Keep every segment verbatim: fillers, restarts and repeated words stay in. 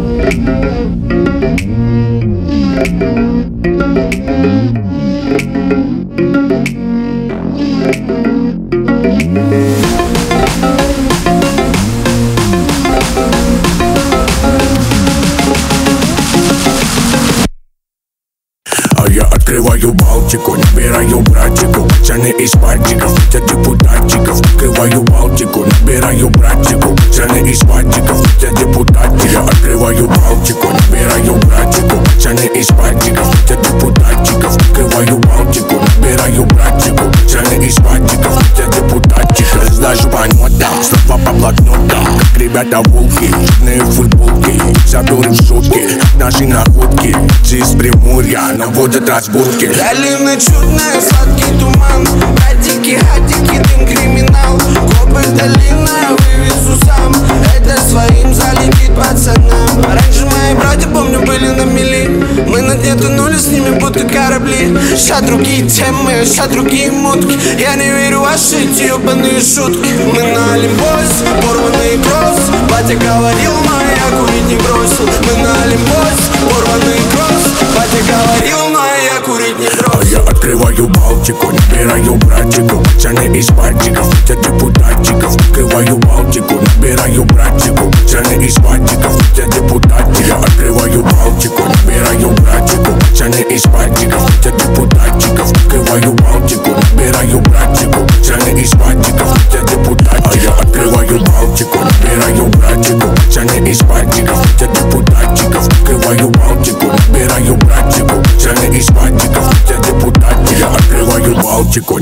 А я открываю Балтику, набираю братику, пацаны из пальчиков, хотят депутатчиков. Открываю Балтику, набираю братику, пацаны из пальчиков, хотят депутатчиков. Я открываю Балтику, набираю братику, пацаны из пальчиков, хотят депутатчиков. Открываю Балтику, набираю братику, пацаны из пальчиков, хотят депутатчиков. Разлажу по нотам, слова по блокнотам, как ребята волки, черные футболки, задоры в шутки, наши находки, из Приморья наводят разборки. Долина чудная, сладкий туман, братики, хатики, дым, криминал. Копы долина, вывезу сам, это своим залетит пацанам. Раньше мои братья, помню, были на мели, мы на дне тонули, с ними будто корабли. Ща другие темы, ща другие мутки, я не верю в ваши эти ебаные шутки. Мы на Олимпосе, порванный кросс, батя говорил, но я курить не бросил. Мы на Олимпосе, порванный кросс, батя говорил, но я курить не бросил. А я открываю Балтику, набираю братику, пацаны из пальчиков, хотят депутатчиков. Открываю Балтику, набираю братику, пацаны из пальчиков, хотят депутатчиков. Я открываю Балтику, набираю братику, пацаны из пальчиков, хотят депутатчиков. Открываю Балтику, набираю братику, пацаны из пальчиков, хотят депутатчиков. А я открываю Балтику, набираю братику, пацаны из пальчиков, хотят депутатчиков. Открываю Балтику, набираю братику, пацаны из пальчиков, хотят депутатчиков. Я открываю Балтику.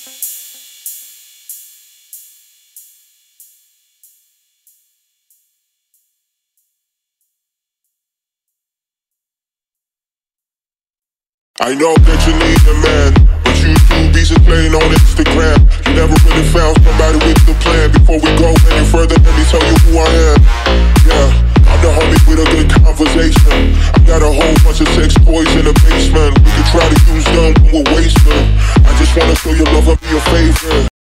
I know that you need a man, but you too busy playing on Instagram. You never really found somebody with a plan. Before we go any further, let me tell you who I am. Yeah, I'm the homie with a good conversation. I got a whole bunch of sex toys in the basement. We can try to use them when we're wasting. I just wanna feel your love and be a favorite.